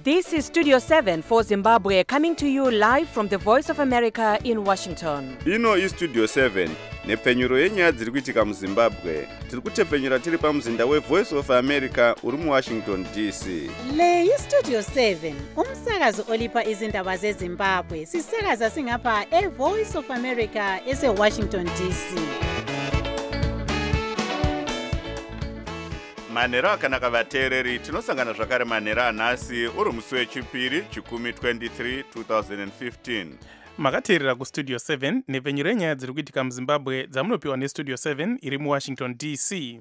This is Studio 7 for Zimbabwe, coming to you live from the Voice of America in Washington. Ino iStudio 7 nepfenyuro yenyaya dziri kuitika muZimbabwe. Tiri kutepfenyura tiri pamuzinda weVoice of America uri muWashington DC. Le iStudio 7 umsakazo olipa izindaba zeZimbabwe. Sisakaza singapha eVoice of America eseWashington DC. Manhero akanaka vateereri, tinosangana zvakare manhero anhasi uri musi wechipiri chikumi 23 2015. Makateerera kuStudio 7 nepfenyuro yenyaya dziri kuitika muZimbabwe dzamunopiwa neStudio 7 iri muWashington DC.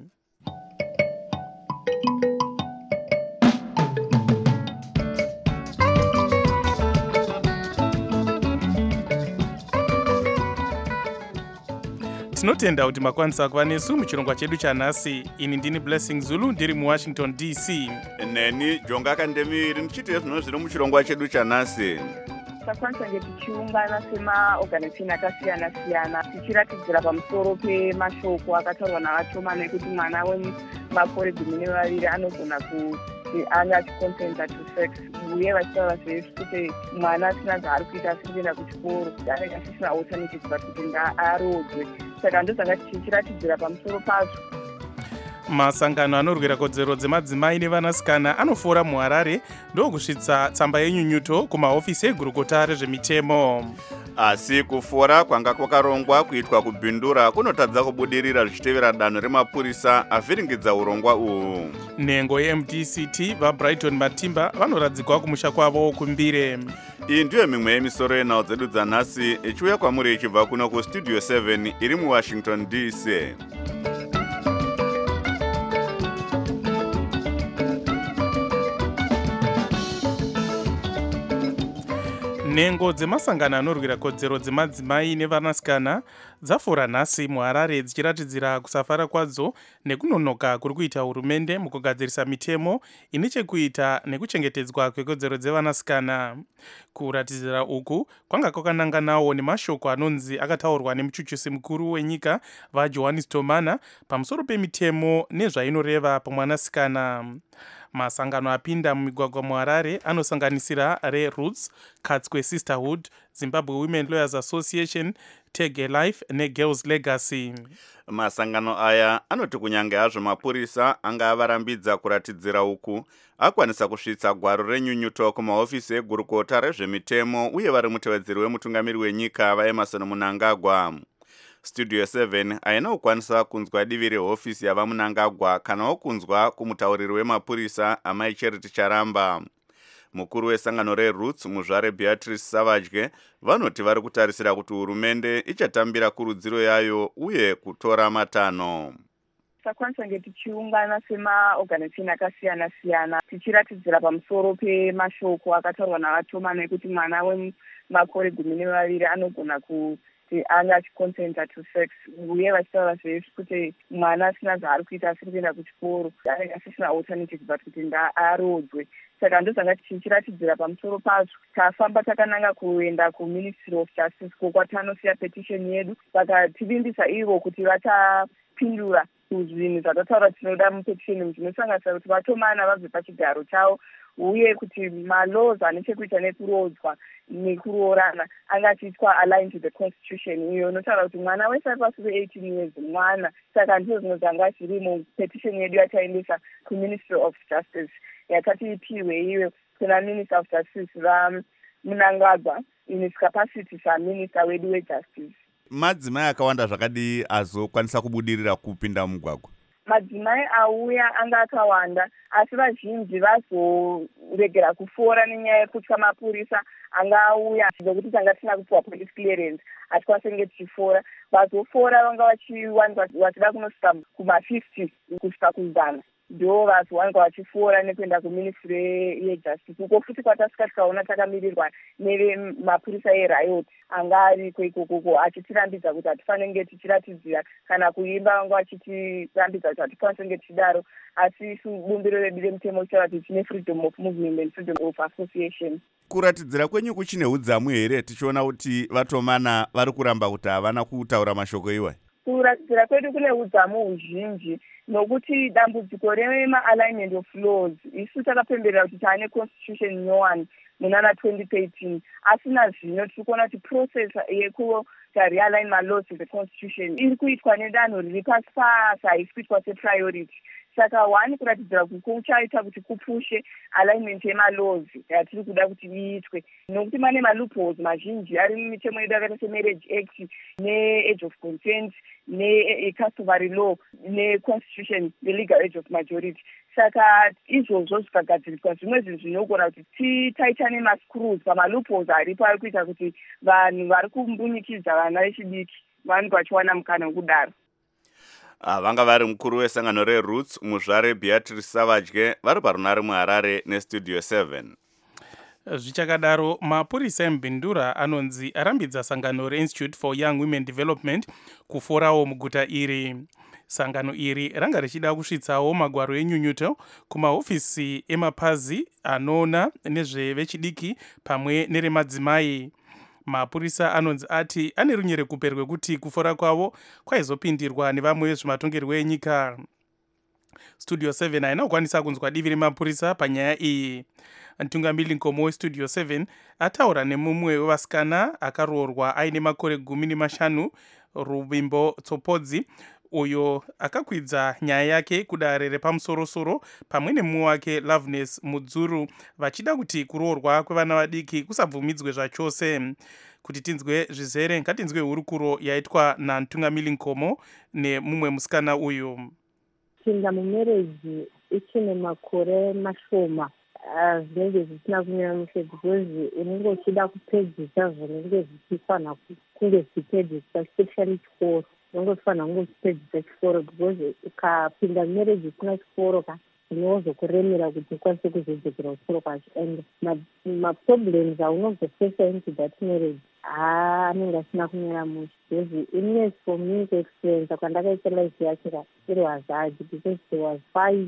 Tinotenda kuti makwanisa kuva nesu muchirongwa chedu chanhasi. Ini ndini Blessing Zulu ndiri muWashington DC. Neni Jonga Kandemiri ndichite zvinhu zviri muchirongwa chedu chanhasi. Takwanisa tichiungana semaorganization akasiyana-siyana tichiratidzira pamusoro pemashoko akataurwa navatomana ekuti mwana wemakore 12 anogona kuti anga achiconsensa to sex, uye vachitaura kuti mwana asina zvaari kuita asiri kuenda kuchikoro anenge asisina alternative but kuti ngaarodzwe. Saka ndozvanga tichiratidzira pamusoro pazvo. Masangano anorwira kodzero dzemadzimai nevanasikana anofora muHarare ndokusvitsa tsamba yenyunyuto kumahofisi egurukota rezvemitemo. Asi kufora kwanga kwakarongwa kuitwa kubhindura kunotadza kubudirira zvichitevera danho remapurisa avhiringidza urongwa uhu. Nhengo yeMDCT vaBrighton Matimba vanoradzikwa kumusha kwavo kumbire. Iyi ndiyo mimwe yemisoro yenhau dzedu dzanhasi ichiuya kwamuri ichibva kuno kuStudio 7 iri muWashington DC. Nhengo dzemasangano anorwira kodzero dzemadzimai nevanasikana dzafora nhasi muHarare dzichiratidzira kusafara kwadzo nekunonoka kuri kuita hurumende mukugadzirisa mitemo ine chekuita nekuchengetedzwa kwekodzero dzevanasikana. Kuratidzira uku kwanga kwakananganawo nemashoko anonzi akataurwa nemuchuchisi mukuru wenyika vaJohannes Tomana pamusoro pemitemo nezvainoreva pamwanasikana. Masangano apinda mumigwagwa muHarare anosanganisira ReRoots, Katswe Sisterhood, Zimbabwe Women Lawyers Association, Tege Life neGirls Legacy. Masangano aya anoti kunyange hazvo mapurisa anga avarambidza kuratidzira uku, akwanisa kusvitsa gwaro renyunyuto kumahofisi egurukota rezvemitemo uye vari mutevedzeri wemutungamiri wenyika vaEmmerson Mnangagwa. Studio 7 haina kukwanisa kunzwa divi rehofisi yava Mnangagwa kanawo kunzwa kumutauriri wemapurisa Amai Charity Charamba. Mukuru wesangano reRoots muzvare Beatrice Savage vanoti vari kutarisira kuti hurumende ichatambira kurudziro yayo uye kutora matanho. Takwanisa tichiungana semaorganization akasiyana-siyana tichiratidzira pamusoro pemashoko akataurwa navatomana ekuti mwana wemakore 12 anogona kuti anga achiconsensa to sex, uye vachitaura kuti mwana asina zvaari kuita asiri kuenda kuchikoro anenge asisina alternative but kuti ngaarodzwe. Saka ndozvanga tichiratidzira pamusoro pazvo. Tafamba takananga kuenda kuMinistry of Justice kokwatanosiya petition yedu, saka tivimbisa ivo kuti vatapindura kuzvinhu zvatataura tinoda mupetition zvinosanganisira kuti vatomana vabve pachigaro chavo uye kuti malaws ane chekuita nekurodzwa nekuroorana anga achiitwa aligned to the constitution, iyo inotaura kuti mwana wese ari pasi pe-18 years mwana. Saka ndizvo zvinhu zvanga zviri mupetition yedu yataendesa kuMinistry of Justice yakati ipiwe iwe kuna Minister of Justice vaMnangagwa in his capacity saminister wedu wejustice. Madzimai akawanda zvakadii azokwanisa kubudirira kupinda mugwagwa? Madzimai auya anga akawanda, asi vazhinji vazoregera kufora nenyaya yekutya mapurisa anga auya zvokuti tanga tisina kupiwa police clearance hatikwanisa kunge tichifora. Vazofora vanga vachiwanza vachida kunosvika kuma50 kusvika kuzana, ndo vazowanza vachifora nekuenda kuMinistry yeJustice. Uko futi kwatasvika tikaona takamirirwa nevemapurisa eRiot anga ariko ikoko achitirambidza kuti hatifanire kunge tichiratidzira kana kuimba, vanga vachitirambidza kuti hatikwanisa kunge tichidaro, asi isu bumbiro redu remutemo ritaura kuti tine freedom of movement and freedom of association. Kuratidzira kwenyu kuchine udzamu here tichiona kuti vatomana vari kuramba kuti havana kutaura mashoko iwayo? kuratidzira kwedu kune udzamu huzhinji nokuti dambudziko rema-alignment of laws isu takapemberera kuti taane constitution nyowani munana 2013 asina zvino tiri kuona kuti process yekurealign malaws to the constitution iri kuitwa nedanho riri pasi pasi, haisi kuitwa sepriority. Saka one kuratidzira kuchaita kuti kupushe alignment yemalaws yatiri kuda kuti iitwe nokuti mane maloopholes mazhinji ari mumitemo yedu yakaita semarriage act ne-age of consent ne-customary law ne-constitution ne-legal age of majority. Saka izvozvo zvikagadziriswa zvimwe zvinhu zvinogona kuti taitane mascrews pamaloopholes aripo ari kuita kuti vanhu vari kumbunyikidza vana vechidiki vanenge vachiwana mukana wekudaro. Vanga vari mukuru wesangano reRoots muzvare Beatrice Savage vari parunare muHarare nestudio 7. Zvichakadaro, mapurisa eMbindura anonzi arambidza sangano reInstitute for Young Women Development kuforawo muguta iri. Sangano iri ranga richida kusvitsawo magwaro enyunyuto kumahofisi emapazi anoona nezvevechidiki pamwe neremadzimai. Mapurisa anonzi ati ane runyerekupe rwekuti kufora kwavo kwaizopindirwa nevamwe vezvematongerwo enyika. Studio 7 haina kukwanisa kunzwa divi remapurisa panyaya iyi. Mtungamiri Nkomo weStudio 7 ataura nemumwe wevasikana akaroorwa aine makore 15, Ruvimbo Tsopodzi, uyo akakwidza nyaya yake kudare repamusoro-soro pamwe nemumwe wake Loveness Mudzuru vachida kuti kuroorwa kwevana vadiki kusabvumidzwe zvachose. Kuti tinzwe zvizere ngatinzwe hurukuro yaitwa naMtungamiri Nkomo nemumwe musikana uyu. Kupinda mumereji ichine makore mashoma zvinenge zvisina kunyanya mushe because unenge uchida kupedzisa zvinenge zvichifanira kunge zvichipedzisa especially chikoro. Unongofanira kunge uchipedzisa chikoro because ukapinda mumereji usina chikoro zvinozokuremera kuti ukwanise kuzodzokera kuchikoro kwacho, and maproblems aunozofesa into that marriage anenge asina kunyanya mushe because innes for me kuexperience kwandakaita life yacho it was hard because there was fight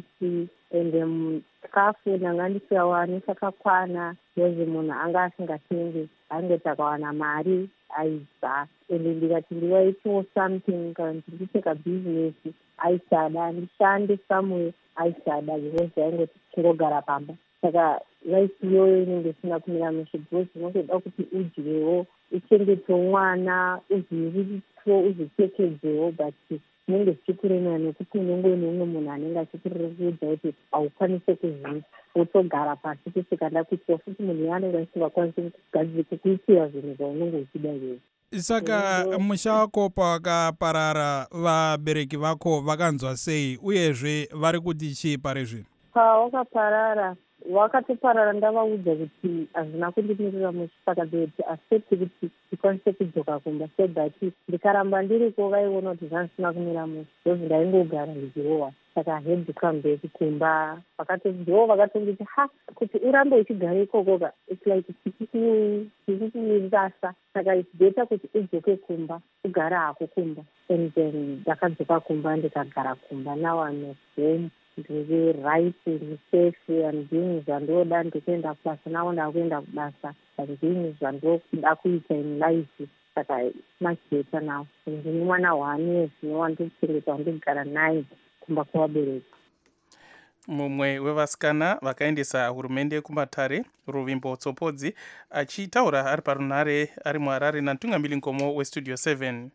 and chikafu ndanga ndisiyawane chakakwana because munhu anga asingatengi angeti akawana mari aibva, ende ndikati ndiwaitiwo something kana ndiri business aisada ndishande somewhere aisada because aingoti chingogara pamba. Saka life iyoyo inenge isina kumira mushe because unotoda kuti udyewo uchengetewo mwana uzviritwo uzvipfekedzewo but zvinenge zvichikuremera nekuti unenge une umwe munhu anenge achikurerekudza kuti haukwanise kuzviita, wotogara pasi kusvikanda kuitiwa futi munhu yaanenge asingakwanisi kukuitira zvinhu zvaunenge uchida iwewe. Saka musha wako pawakaparara vabereki vako vakanzwa sei uyezve vari kuti chii pari zvino? Pawakaparara wakatoparara ndavaudza kuti hazvina kundimirira mushe, saka kuti accept kuti ndikwanise kudzoka kumba so that ndikaramba ndiriko vaiona kuti zvanisina kumira mushe because ndaingogara ndichirohwa. Saka I had to come back kumba. Vakatongiti kuti urambe uchigara ikokoka it's like tichikumirasa, saka it's better kuti udzoke kumba ugara hako kumba. And then ndakadzoka kumba ndikagara kumba. Now I'm at home, ndiri right, ndiri safe, I'm doing zvandoda, ndikuenda kubasa, now ndakuenda kubasa, I'm doing zvandoda kuita in life. Saka much better now. Ndine mwana 1 year wandikuchengeta wandigara naye kumba kwavabereki. Mumwe wevasikana vakaendesa hurumende kumatare, Ruvimbo Tsopodzi, achitaura ari parunare ari muHarare naMtungamiri Nkomo weStudio 7.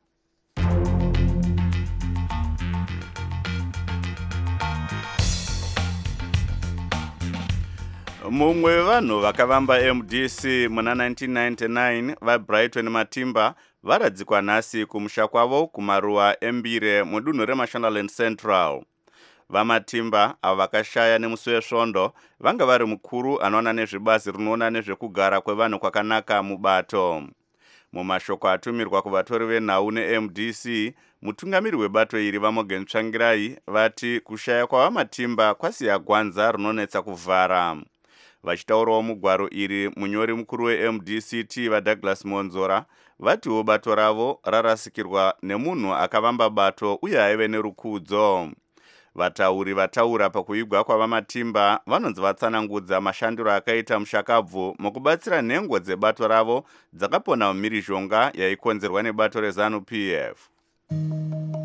Mumwe wevanhu vakavamba MDC muna 1999 vaBrighton Matimba varadzikwa nhasi kumusha kwavo kumaruwa eMbire mudunhu reMashonaland Central. VaMatimba avo vakashaya nemusi wesvondo vanga vari mukuru anoona nezvebazi rinoona nezvekugara kwevanhu kwakanaka mubato. Mumashoko atumirwa kuvatori venhau neMDC, mutungamiri webato iri vaMorgan Tsvangirai vati kushaya kwavaMatimba kwasiya gwanza rinonetsa kuvhara. Vachitaurawo mugwaro iri, munyori mukuru weMDCT vaDouglas Monzora vatiwo bato ravo rarasikirwa nemunhu akavamba bato uye aive nerukudzo. Vatauri vataura pakuigwa kwavaMatimba vanonzi vatsanangudza mashandiro akaita mushakabvu mukubatsira nhengo dzebato ravo dzakapona mumhirizhonga yaikonzerwa nebato reZANU PF.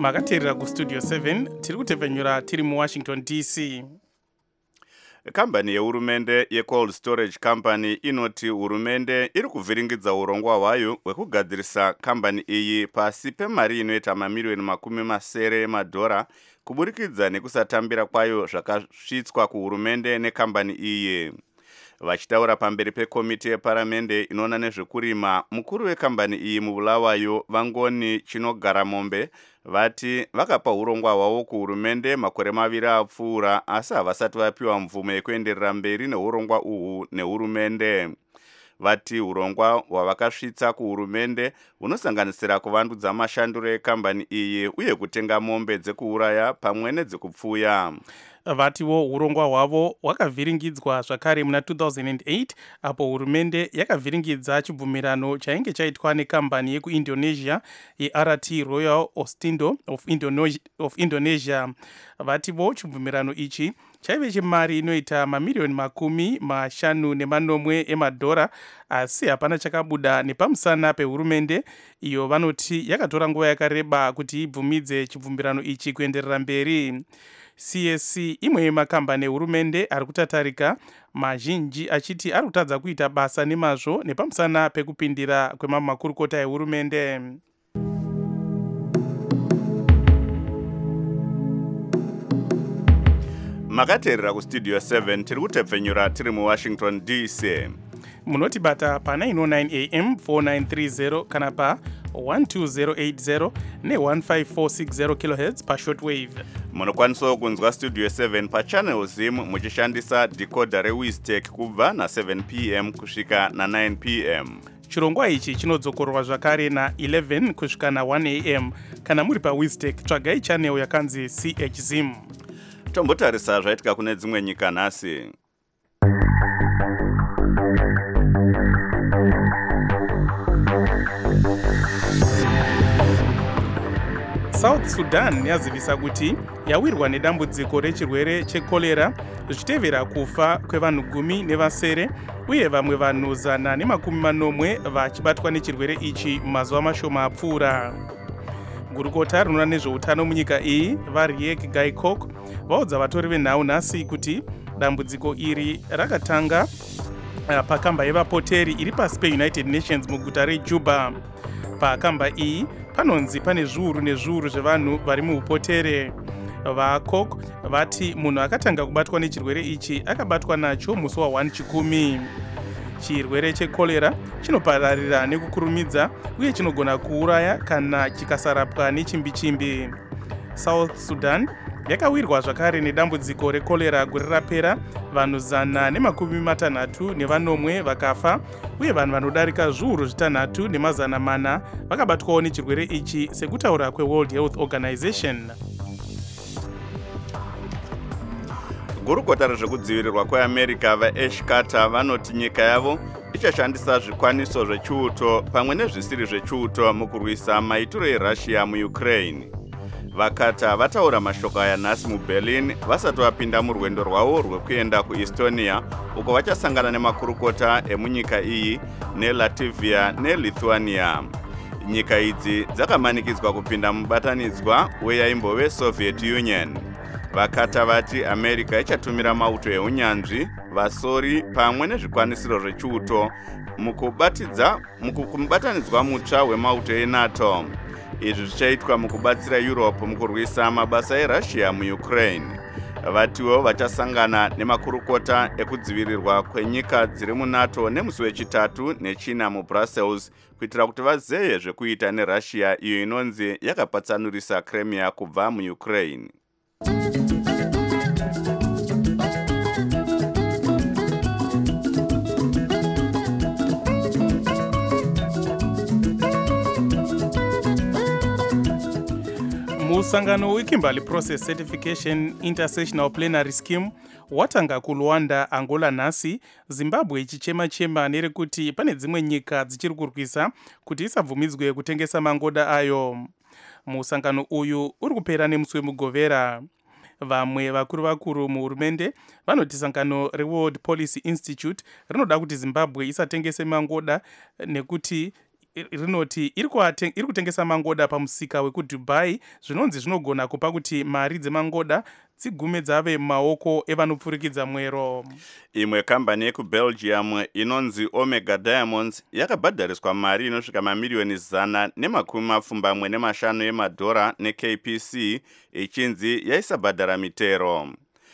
makateerera kustudio 7 tiri kutepfenyura tiri muwashington DC. Kambani yehurumende yeCold Storage Company inoti hurumende iri kuvhiringidza urongwa hwayo hwekugadzirisa kambani iyi pasi pemari inoita mamiliyoni $70 emadhora kuburikidza nekusatambira kwayo zvakasvitswa kuhurumende nekambani iyi. Vachitaura pamberi pekomiti yeparamende inoona nezvekurima, mukuru wekambani iyi mubulawayo Vangoni Chinogara Mombe vati vakapa urongwa hwavo kuhurumende makore 2 apfuura, asi havasati vapiwa mvumo yekuenderera mberi neurongwa uhu nehurumende. Vati urongwa hwavakasvitsa kuhurumende hunosanganisira kuvandudza mashanduro ekambani iyi uye kutenga mombe dzekuuraya pamwe nedzekupfuya. Vatiwo urongwa hwavo hwakavhiringidzwa zvakare muna 2008 apo hurumende yakavhiringidza chibvumirano chainge chaitwa nekambani yekuindonesia yeRT Royal Ostindo of Indonesia. Vatiwo chibvumirano ichi chaive chemari inoita mamiliyoni $50 emadhora, asi hapana chakabuda nepamusana pehurumende iyo vanoti yakatora nguva yakareba kuti ibvumidze chibvumirano ichi kuenderera mberi. CSC imwe yemakambani ehurumende ari kutatarika, mazhinji achiti ari kutadza kuita basa nemazvo nepamusana pekupindira kwemamakurukota ehurumende. Makateerera kustudio 7 tiri kutepfenyura tiri muWashington DC. Munotibata pa 909 AM 4930 kana pa 12080 ne15460 kHz pa shortwave. Munokwanisawo kunzwa studio 7 pa channel zim muchishandisa decoder reWiztech kubva na7 PM kusvika na9 PM. Chirongwa ichi chinodzokorwa zvakare na 11 kusvika na1 AM. Kana muri pa Wiztech tsvagai channel yakanzi CH Zim. Tombotarisa zvaitika kune dzimwe nyika nhasi. South Sudan yazivisa kuti yawirwa nedambudziko rechirwere chekolera zvichitevera kufa kwevanhu 10 nevasere uye vamwe vanhu 140 vachibatwa nechirwere ichi mazuva mashoma apfuura. Gurukota rinoona nezveutano munyika iyi vaRiek Gaikok vaudza vatori venhau nhasi kuti dambudziko iri rakatanga pakamba yevapoteri iri pasi peUnited Nations muguta reJuba. Pakamba iyi panonzi pane zviuru nezviuru zvevanhu vari muupotere. VaKok vati munhu akatanga kubatwa nechirwere ichi akabatwa nacho musi wa1 chikumi. Chirwere chekolera chinopararira nekukurumidza uye chinogona kuuraya kana chikasarapwa nechimbi-chimbi. South Sudan yakawirwa zvakare nedambudziko rekolera gore rapera, vanhu 160 vakafa uye vanhu vanodarika zviuru 3,400 vakabatwawo nechirwere ichi sekutaura kweWorld Health Organization. Gurukota rezvekudzivirirwa kweAmerica vaAsh Carter vanoti nyika yavo ichashandisa zvikwaniso zvechiuto pamwe nezvisiri zvechiuto mukurwisa maitiro eRussia muUkraine. VaCarter vataura mashoko aya nhasi muBerlin vasati vapinda murwendo rwavo rwekuenda kuEstonia uko vachasangana nemakurukota emunyika iyi neLatvia neLithuania. Nyika idzi dzakamanikidzwa kupinda mubatanidzwa weyaimbove Soviet Union. VaCarter vati America ichatumira mauto eunyanzvi, vasori pamwe nezvikwanisiro zvechiuto mukubatanidzwa mutsva wemauto eNATO. Izvi zvichaitwa mukubatsira Europe mukurwisa mabasa eRussia muUkraine. Vatiwo vachasangana nemakurukota ekudzivirirwa kwenyika dziri muNATO nemusi wechitatu neChina muBrussels kuitira kuti vazeye zvekuita neRussia iyo inonzi yakapatsanurisa Crimea kubva muUkraine. Musangano weKimberley Process Certification Intersessional Plenary Scheme watanga kuLuanda, Angola nhasi, Zimbabwe ichichema-chema nerekuti pane dzimwe nyika dzichiri kurwisa kuti isabvumidzwe kutengesa mangoda ayo. Musangano uyu uri kupera nemusi wemugovera. Vamwe vakuru muhurumende vanoti sangano reWorld Policy Institute rinoda kuti Zimbabwe isatengese mangoda nekuti rinoti iri kutengesa mangoda pamusika wekudubai zvinonzi zvinogona kupa kuti mari dzemangoda dzigume dzave mumaoko evanopfurikidza mwero. Imwe kambani yekubelgium inonzi Omega Diamonds yakabhadhariswa mari inosvika mamiliyoni 125 yemadhora neKPC ichinzi yaisabhadhara mitero.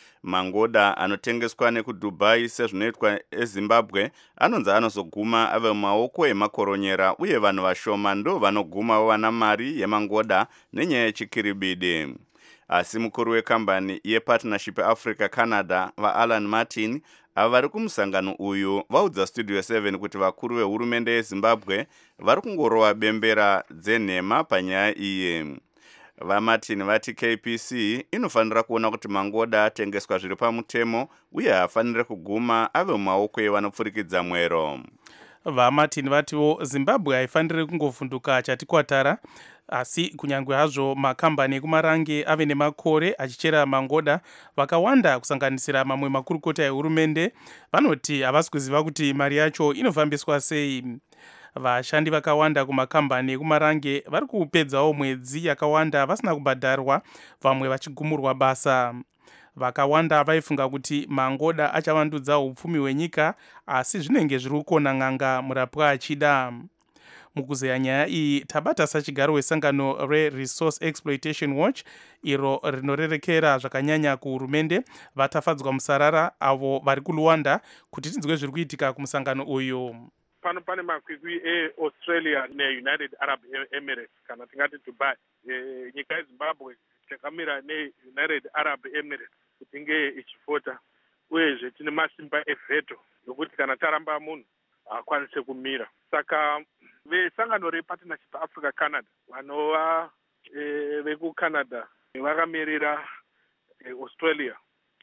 Mangoda anotengeswa nekudubai sezvinoitwa eZimbabwe anonzi anozoguma ave mumaoko emakoronyera uye vanhu vashoma ndo vanoguma vawana mari yemangoda nenyaya yechikiribidi. Asi mukuru wekambani yePartnership Africa Canada vaAlan Martin vari kumusangano uyu vaudza Studio 7 kuti vakuru vehurumende yeZimbabwe vari kungorova bembera dzenhema panyaya iyi. VaMartin vati KPC inofanira kuona kuti mangoda atengeswa zviri pamutemo uye haafanire kuguma ave mumaoko evanopfurikidza mwero. VaMartin vatiwo Zimbabwe haifaniri kungovhunduka chati kwatara, asi kunyangwe hazvo makambani ekumarange ave nemakore achichera mangoda, vakawanda kusanganisira mamwe makurukota ehurumende vanoti havasi kuziva kuti mari yacho inofambiswa sei. Vashandi vakawanda kumakambani ekumarange vari kupedzawo mwedzi yakawanda vasina kubhadharwa, vamwe vachigumurwa basa. Vakawanda vaifunga kuti mangoda achavandudza upfumi hwenyika, asi zvinenge zviri kukona n'anga murapwa achida. Mukuzeya nyaya iyi tabata sachigaro wesangano reResource Exploitation Watch iro rinorerekera zvakanyanya kuhurumende vatafadzwa musarara avo vari kuLuanda kuti tinzwe zviri kuitika kumusangano uyu. Pano pane makwikwi eAustralia neUnited Arab Emirates kana tingati Dubai. Nyika yeZimbabwe takamira neUnited Arab Emirates kuti inge ichifota, uyezve tine masimba eveto yokuti kana taramba munhu akwanise kumira. Saka vesangano rePartnership Africa Canada vanova vekuCanada vakamirira Australia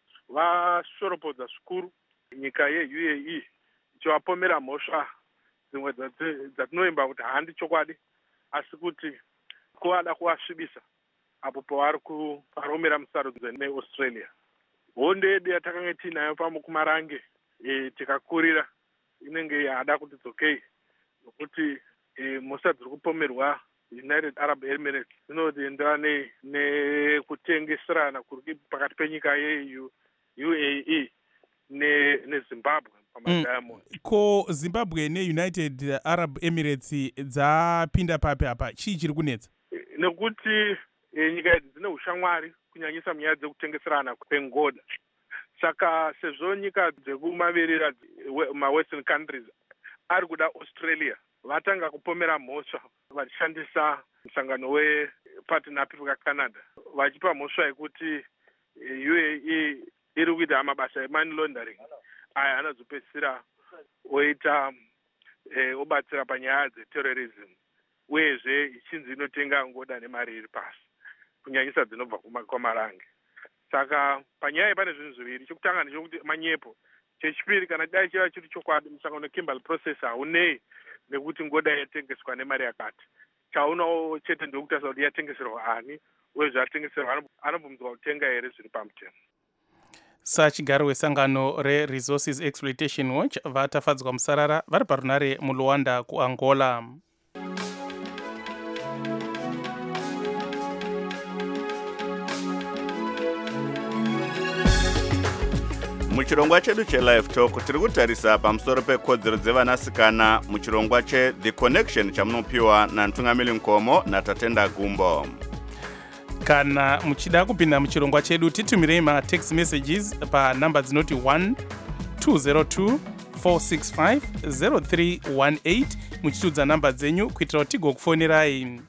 vashoropodza zvikuru nyika yeUAE ichivapomera mhosva dzimwe dzatinoimba kuti handi chokwadi, asi kuti kuvada kuvasvibisa apo pavari kuparomera musarudzo neAustralia. Hondo yedu yatakanga tiinayo pamukumarange tikakurira inenge yada kuti dzokei, nokuti mhosva dziri kupomerwa United Arab Emirates dzinoenderana nekutengeserana kuri pakati penyika yeUAE neZimbabwe pamadiamond. Ko Zimbabwe neUnited Arab Emirates dzapinda papi apa, chii chiri kunetsa? Nekuti nyika idzi dzine ushamwari kunyanyisa munyaya dzekutengeserana kwengoda. Saka sezvo nyika dzekumavirira mawestern countries ari kuda Australia, vatanga kupomera mhosva vachishandisa musangano wePartnership Canada vachipa mhosva yekuti UAE iri kuita mabasa emoney laundering aya anozopedzisira oita obatsira panyaya dzeterrorism, uyezve ichinzi inotenga ngoda nemari iri pasi kunyanyisa dzinobva kwamarange. Saka panyaya pane zvinhu zviviri, chekutanga ndechekuti manyepo, chechipiri kana dai chiva chiri chokwadi musangano Kimberley process haunei nekuti ngoda yatengeswa nemari yakati. Chaunawo chete ndekutarisa kuti yatengeserwa ani, uyezve atengeserwa anobvumidzwa kutenga here zviri pamutemo. Sachigaro wesangano reResources Exploitation Watch vatafadzwa musarara vari parunare muLuanda kuAngola. Muchirongwa chedu cheLive Talk tiri kutarisa pamusoro pekodzero dzevanasikana muchirongwa cheThe Connection chamunopiwa naNtungamiri Nkomo naTatenda Gumbo. Kana muchida kupinda muchirongwa chedu titumirei matext messages panhamba dzinoti 1202465038 muchitudza namba dzenyu kuitira kuti tigokufonirai.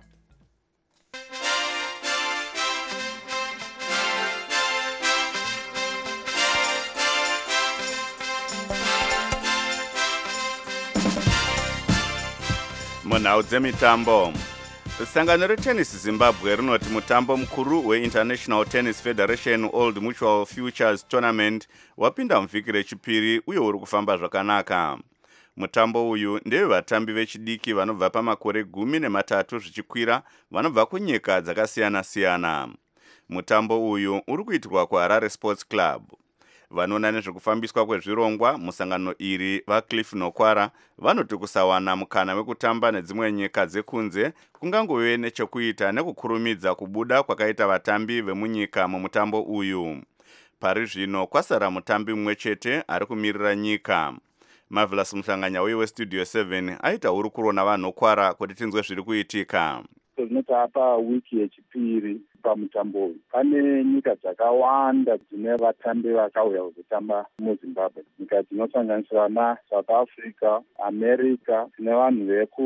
Munhau dzemitambo, sangano retennis Zimbabwe rinoti mutambo mukuru weInternational Tennis Federation Old Mutual Futures Tournament wapinda muvhiki rechipiri uye uri kufamba zvakanaka. Mutambo uyu ndewevatambi vechidiki vanobva pamakore 13 zvichikwira vanobva kunyika dzakasiyana-siyana. Mutambo uyu uri kuitirwa kuHarare Sports Club. vanoona nezvekufambiswa kwezvirongwa musangano iri vaCliff Nokwara vanoti kusawana mukana wekutamba nedzimwe nyika dzekunze kungangove nechekuita nekukurumidza kubuda kwakaita vatambi vemunyika mumutambo uyu. Pari zvino kwasara mutambi mumwe chete ari kumirira nyika. Marvelous Muhlanganya weStudio 7 aita hurukuro navanhokwara kuti tinzwe zviri kuitika. Zvinotapa wiki yechipiri pamutambo uyu. Pane nyika dzakawanda dzine vatambi vakauya kuzotamba muZimbabwe. Nyika dzinosanganisira naSouth Africa, America, tine vanhu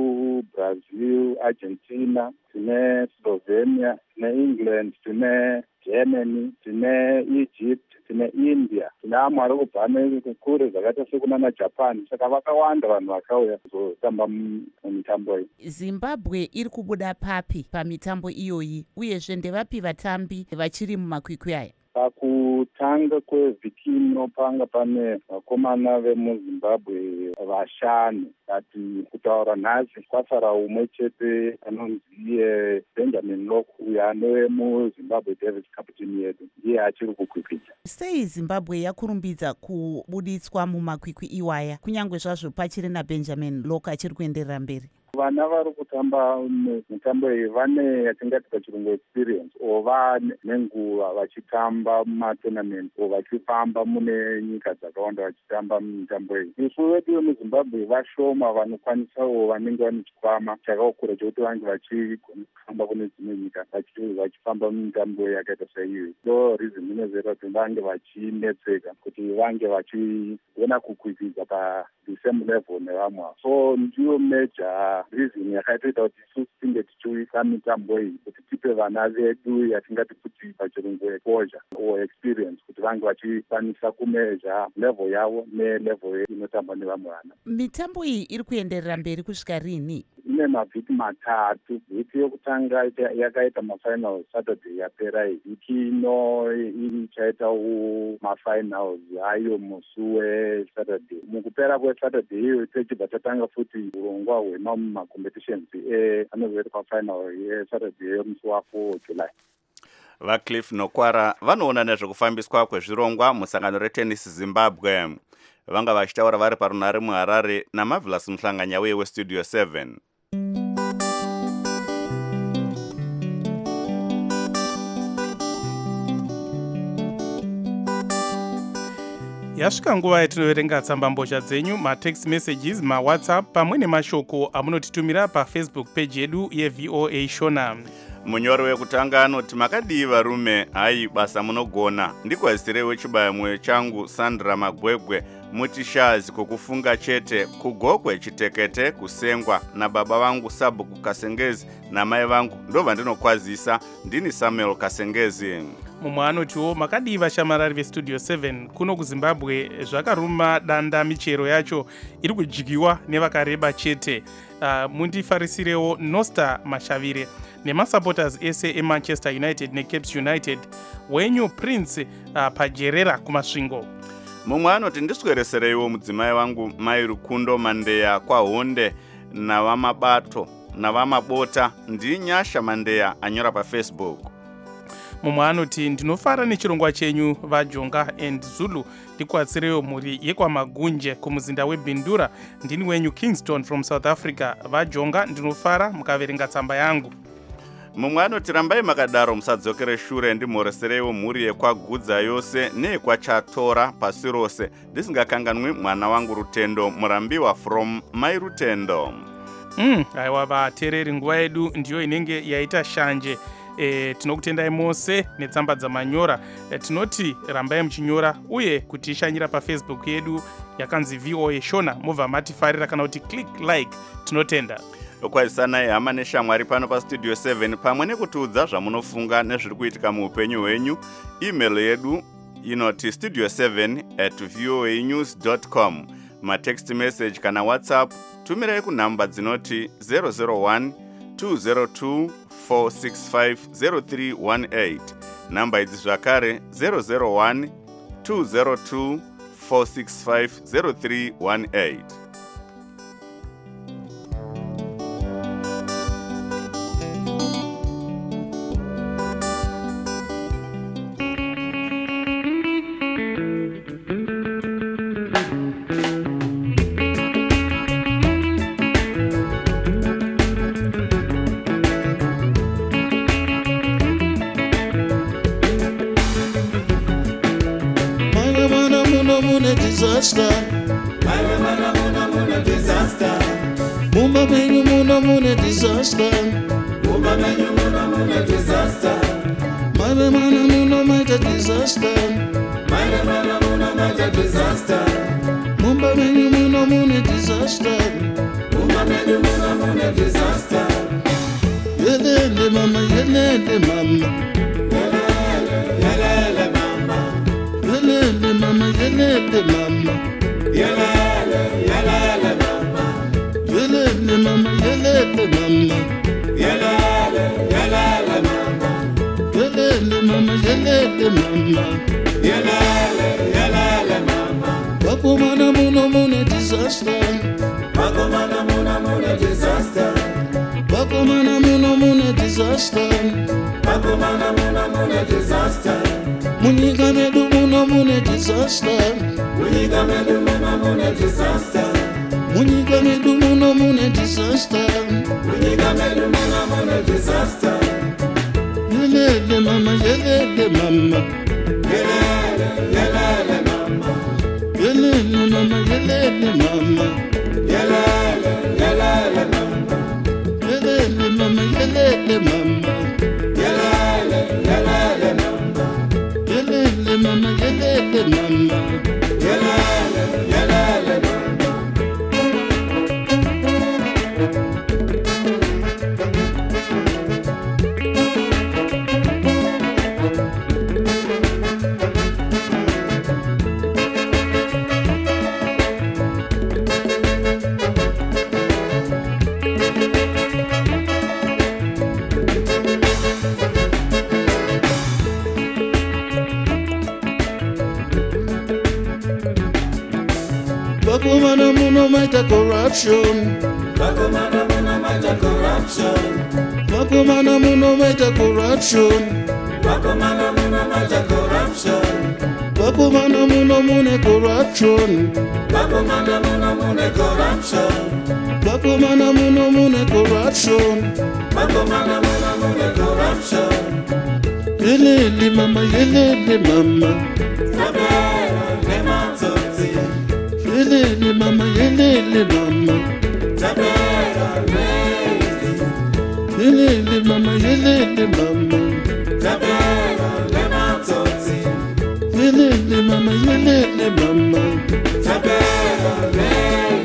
vekuBrazil, Argentina, tine Slovenia, tine England, tine Germany, tine Egypt, tine India, tine amwe ari kubva nekure zvakaita sekunana Japan. Saka vakawanda vanhu vakauya kuzotamba mumitambo iyi. Zimbabwe iri kubuda papi pamitambo iyoyi, uyezve ndevapi vatambi vachiri mumakwikwi aya? Pakutanga kwevhiki ino panga pane vakomana vemuZimbabwe vashanu. Kati kutaura nhasi kwasara umwe chete anonzi Benjamin Loko, uyo anove muZimbabwe Davis captain yedu, ndiye achiri kukwikwidza. Sei Zimbabwe yakurumbidza kubuditswa mumakwikwi iwaya kunyange zvazvo pachiri naBenjamin Loko achiri kuenderera mberi? Vana vari kutamba mitambo iyi vane yatingati pachirungu experience, ova nenguva vachitamba mumatournament, vachifamba mune nyika dzakawanda vachitamba mitambo iyi. Isu vedu vemuZimbabwe vashoma vanokwanisawo vanenge vane chikwama chakakura chokuti vange vachifamba kune dzimwe nyika vachifamba mumitambo yakaita seiyoyi. Ndo reason inozoita kuti vange vachinetseka kuti vange vachigona kukwikwidza the same level nevamwe. So ndiyo major reason yakaitoita kuti isusu tinge tichiuisa mitambo iyi, kuti tipe vana vedu yatingati kuti pachirungu exposure or experience, kuti vange vachikwanisa kumeja level yavo nelevel inotamba nevamwe vana. Mitambo iyi iri kuenderera mberi kusvika rini? Ine mavhiki matatu. Vhiki yokutanga yakaita mafinals Saturday yapera iyi. Vhiki ino ichaitawo mafinals ayo musi weSaturday. Mukupera kweSaturday iyo techibva tatanga futi urongwa hwemacompetitions anozoita pafinal yeSaturday yomusi wa4 July. VaCliff Nokwara vanoona nezvekufambiswa kwezvirongwa musangano retennis Zimbabwe. Vanga vachitaura vari parunhare muHarare naMarvelous Muhlanganya weStudio 7. Yasvika nguva yatinoverenga tsambambozha dzenyu, matext messages, mawhatsapp pamwe nemashoko amunotitumira paFacebook page yedu yeVOA Shona. Munyori wekutanga anoti makadii varume, hai basa munogona. Ndikwazire chibayamwe changu Sandra Magwegwe, muti shazi kukufunga chete, kugokwe chitekete kusengwa, na baba vangu Sabuku Kasengezi na mai vangu ndova ndinokwazisa, ndini Samuel Kasengezi. Mumwe anotiwo makadii vashamarari veStudio 7, kuno kuZimbabwe zvakaruma danda michero yacho iri kudyiwa nevakareba chete. Mundifarisirewo Nosta Mashavire nemasupporters ese eManchester United neCaps United, wenyu Prince pajerera kumasvingo. Mumwe anoti ndisweresereiwo mudzimai wangu Mai Rukundo Mandeya kwaHonde navamabato navamabota, ndinyasha Mandeya anyora paFacebook. Mumwe anoti ndinofara nechirongwa chenyu vaJonga and Zulu, ndikwatsirewo mhuri yekwamagunje kumuzinda weBindura, ndini wenyu Kingston from South Africa. vaJonga ndinofara mukaverenga tsamba yangu. Mumwe anoti rambai makadaro musadzokere shure, ndimhoresereiwo mhuri yekwagudza yose neyekwachatora pasi rose, ndisingakanganwi mwana wangu Rutendo Murambiwa from Mai Rutendo. Aiwa vateereri, nguva yedu ndiyo inenge yaita shanje. Tinokutendai mose netsamba dzamanyora. Tinoti rambai muchinyora uye kutishanyira paFacebook yedu yakanzi VOA Shona, mubva matifarira kana kuti click like. Tinotenda. Kwaisanai hama neshamwari pano paStudio 7, pamwe nekutiudza zvamunofunga nezviri kuitika muupenyu hwenyu. Email yedu inoti studio7@voanews.com. Matext message kana WhatsApp tumirai kunhamba dzinoti 001 202 465 0318. Namba idzi zvakare 001 202 465 0318. mune disaster. Mumba menyu muno mune disaster. Mumba menyu muno mune disaster. Mane mana muno maita disaster. Mane mana muno maita disaster. Mumba menyu muno mune disaster. Mumba menyu muno mune disaster. Yelele mama, yelele mama. Yelele mama. Yelele mama, yelele mama. Yelele mama. Yelele mama, yelele mama. Yelele mama. Yelele mama, yelele mama. Yelele mama. Bakomana muno mune disaster. Bakomana muno mune disaster. Bakomana muno mune disaster. Bakomana muno mune disaster. Munyika medu muno mune disaster. Munyika medu muno mune disaster. Munyika medu muno mune disaster. Munyika medu muno mune disaster. Yelele mama, yelele mama. Yelele mama. Yelele mama, yelele mama. Yelele mama. Yelele mama, yelele mama. Yelele mama. Yelele mama, yelele mama. Yelele mama. Bakomana muno maita corruption. Bakomana muno maita corruption. Bakomana muno maita corruption. Bakomana muno maita corruption. Bakomana muno mune corruption. Bakomana muno mune corruption. Bakomana muno mune corruption. Bakomana muno mune corruption. Yelele mama, yelele mama. Tabera lema zoti. Yelele mama, yelele mama. Tabera lazy. Yelele mama, yelele mama. Tabera lema zoti. Yelele mama, yelele mama. Tabera lazy.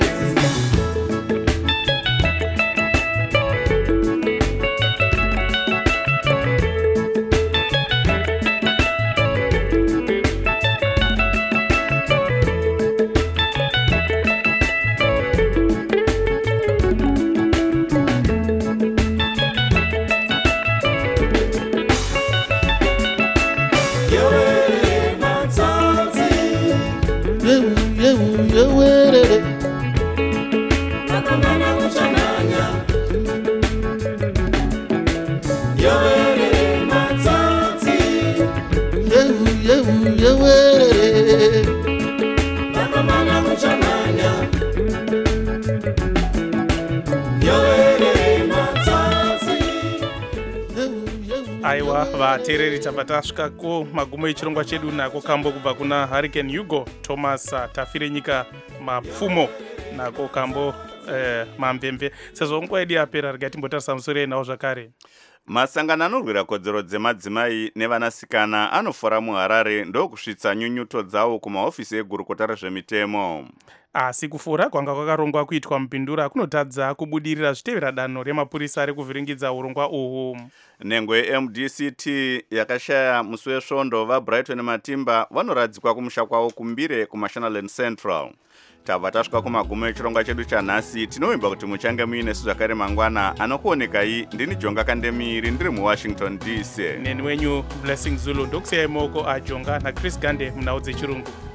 Aiwa vateereri tabva tasvika kumagumo echirongwa chedu nako kambo kubva kuna Hurricane Hugo. Thomas tafire nyika mapfumo nako kambo mamvemve. Sezvo nguva yedu yapera regai timbotarisa musoro enawo zvakare. Masangano anorwira kodzero dzemadzimai nevanasikana anofora muHarare ndokusvitsa nyunyuto dzawo kumahofisi egurukota rezvemitemo. Asi kufura kwanga kwakarongwa kuitwa mupindura kunotadza kubudirira zvitevera danho remapurisa ari kuvhiringidza urongwa uhwu. Nengwe MDCT yakashaya musi wesvondo vaBrighton Matimba vanoradzikwa kumusha kwavo kumbire kuMashonaland Central. Tabva tasvika kumagumo echirongwa chedu chanhasi. Tinovimba kuti muchange muinesu zvakare mangwana. Anokuonekai ndini Jonga Kandemiri ndiri muWashington DC. Neni wenyu Blessing Zulu ndokusiyai maoko aJonga naChris Gande munhau dzechirungu.